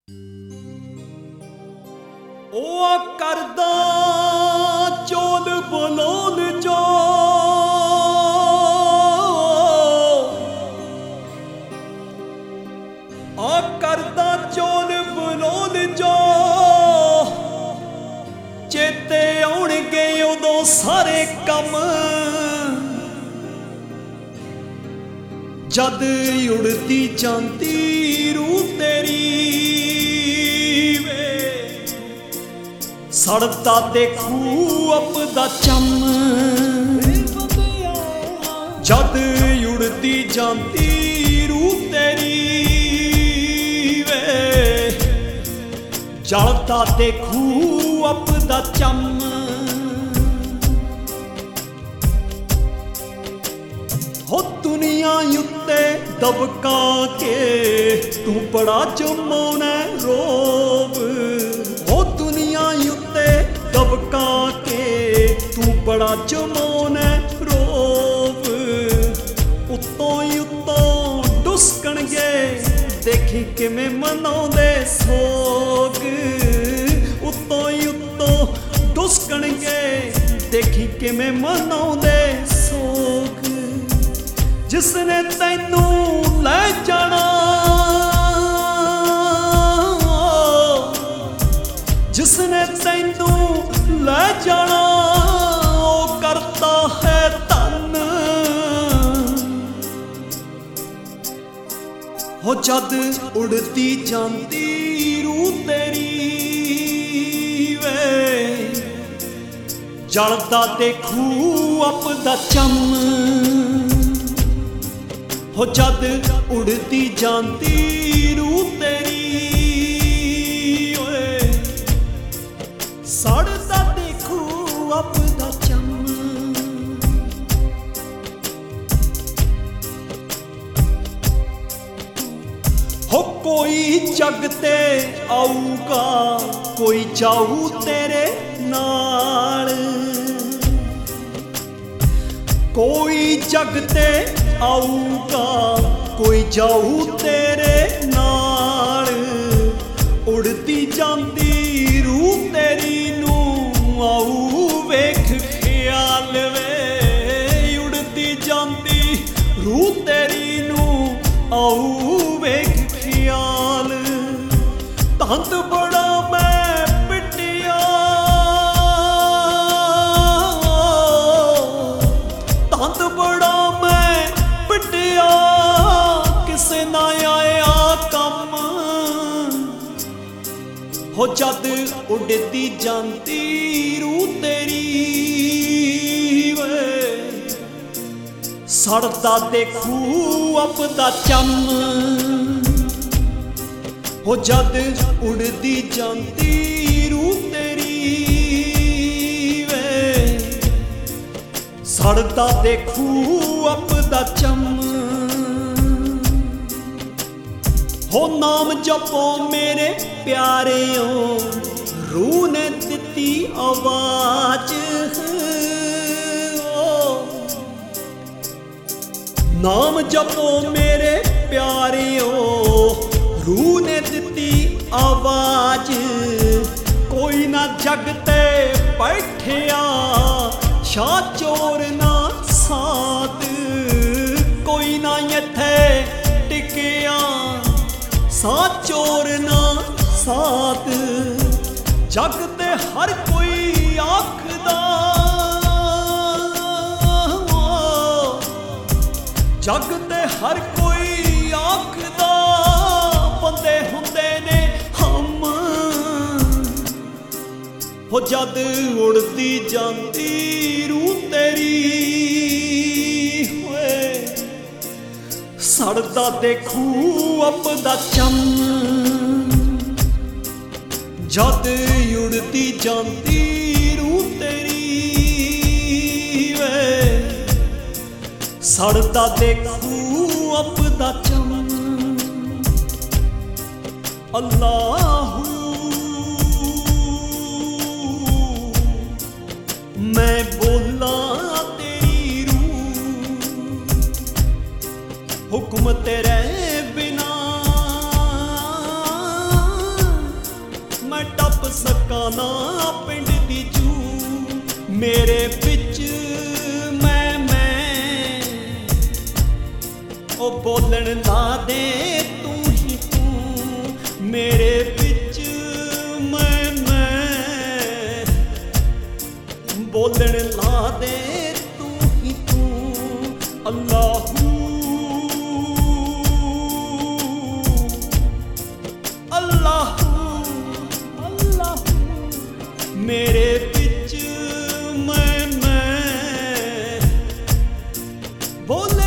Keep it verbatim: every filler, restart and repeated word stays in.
ਉਹ ਕਰਦਾ ਚੋਲ ਬਲੋਲ ਚੋ ਆ ਕਰਦਾ ਚੋਲ ਬਲੋਲ ਚੋ ਚੇਤੇ ਆਉਣਗੇ ਉਦੋਂ ਸਾਰੇ ਕੰਮ ਜਦ ਉੜਦੀ ਜਾਂਦੀ ਰੂਹ ਤੇਰੀ ਵੇ ਸੜਦਾ ਦੇਖੂ ਆਪਦਾ ਚੰਮ ਜਦ ਉੜਦੀ ਜਾਂਦੀ ਰੂਹ ਤੇਰੀ ਵੇ ਜਲਦਾ ਦੇਖੂ ਆਪਦਾ ਚੰਮ ਹੋ ਦੁਨੀਆ ਉੱਤੇ ਦਬਕਾ ਕੇ ਤੂੰ ਬੜਾ ਜਮਾਉਣਾ ਰੋਬ ਹੋ ਦੁਨੀਆ ਉੱਤੇ ਦਬਕਾ ਕੇ ਤੂੰ ਬੜਾ ਜਮਾਉਣਾ ਰੋਬ ਉੱਤੋਂ ਉੱਤੋਂ ਡੁਸਕਣਗੇ ਦੇਖੀ ਕਿਵੇਂ ਮਨਾਉਂਦੇ ਸੋਗ ਉੱਤੋਂ ਉੱਤੋਂ ਡੁਸਕਣਗੇ ਦੇਖੀ ਕਿਵੇਂ ਮਨਾਉਂਦੇ ਸੋਗ ਜਿਸਨੇ ਤੈਨੂੰ ਲੈ ਜਾਣਾ ਜਿਸਨੇ ਤੈਨੂੰ ਲੈ ਜਾਣਾ ਉਹ ਕਰਤਾ ਹੈ ਧਨ ਹੋ ਜਦ ਉੜਦੀ ਜਾਂਦੀ ਰੂਹ ਤੇਰੀ ਵੇ ਜਲਦਾ ਦੇਖੂ ਆਪਦਾ ਚੰਮ ਹੋ ਜਦ ਉੜਦੀ ਜਾਂਦੀ ਰੂਹ ਤੇਰੀ ਓਏ ਸੜਦਾ ਦੇਖੂ ਆਪਦਾ ਚੰਮ ਹੋ ਕੋਈ ਜਗ ਤੇ ਆਊਗਾ ਕੋਈ ਜਾਊ ਤੇਰੇ ਨਾਲ ਕੋਈ ਜਗ ਤੇ ਆਊਗਾ ਕੋਈ ਜਾਊ ਤੇਰੇ ਨਾਲ ਉੜਦੀ ਜਾਂਦੀ ਰੂਹ ਤੇਰੀ ਨੂੰ ਆਊ ਵੇਖ ਖਿਆਲ ਵੇ ਉੜਦੀ ਜਾਂਦੀ ਰੂਹ ਤੇਰੀ ਨੂੰ ਆਊ ਵੇਖ ਖਿਆਲ ਤੰਦ ਬੜਾ ਮੈਂ ਪਿੱਟਿਆ ਤੰਦ ਬੜਾ ਕਿਸੇ ਨਾ ਆਇਆ ਕੰਮ ਹੋ ਜਦ ਉੜਦੀ ਜਾਂਦੀ ਰੂਹ ਤੇਰੀ ਵੇ ਸੜਦਾ ਦੇਖੂ ਆਪਦਾ ਚੰਮ ਹੋ ਜਦ ਉੜਦੀ ਜਾਂਦੀ ਰੂਹ ਤੇਰੀ ਵੇ ਸੜਦਾ ਦੇਖੂ ਆਪਦਾ ਚੰਮ ਹੋ ਨਾਮ ਜਪੋ ਮੇਰੇ ਪਿਆਰਿਓ ਰੂਹ ਨੇ ਦਿੱਤੀ ਆਵਾਜ਼ ਨਾਮ ਜਪੋ ਮੇਰੇ ਪਿਆਰਿਓ ਰੂਹ ਨੇ ਦਿੱਤੀ ਆਵਾਜ਼ ਕੋਈ ਨਾ ਜਗ ਤੇ ਬੈਠਿਆ ਸ਼ਾਹ ਚੋਰ ਨਾ ਸਾਧ ਕੋਈ ਨਾ ਇੱਥੇ ਟਿਕਿਆ ਸਾ ਚੋਰ ਨਾ ਸਾਥ ਜਗ ਤੇ ਹਰ ਕੋਈ ਆਖਦਾ ਜਗ ਤੇ ਹਰ ਕੋਈ ਆਖਦਾ ਬੰਦੇ ਹੁੰਦੇ ਨੇ ਹਮ ਹੋ ਜਦ ਉੜਦੀ ਜਾਂਦੀ ਰੂਹ ਤੇਰੀ ਹੋਏ ਸੜਦਾ ਦੇਖੂ ਆਪਦਾ ਚੰਮ ਜਦ ਉੜਦੀ ਜਾਂਦੀ ਰੂਹ ਤੇਰੀ ਵੇ ਸੜਦਾ ਦੇਖੂ ਆਪਦਾ ਚੰਮ ਅੱਲਾਹੂ ਮੈਂ ਬੋਲਾਂ ਤੇਰੀ ਰੂਹ ਹੁਕਮ तेरे बिना काना पिंड दी जू मेरे बिच मैं मैं ओ बोलन ला दे तू ही तू मेरे बिच मैं मैं बोलन ला दे तू ही तू अल्लाहू मेरे बिच मैं मैं बोल